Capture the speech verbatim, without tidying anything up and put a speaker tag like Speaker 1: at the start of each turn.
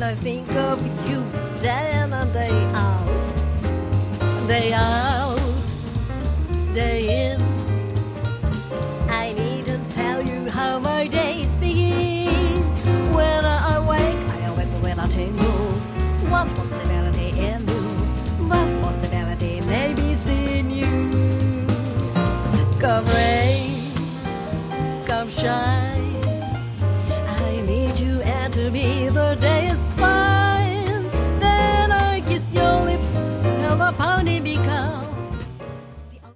Speaker 1: I think of you day in and day out, day out, day in.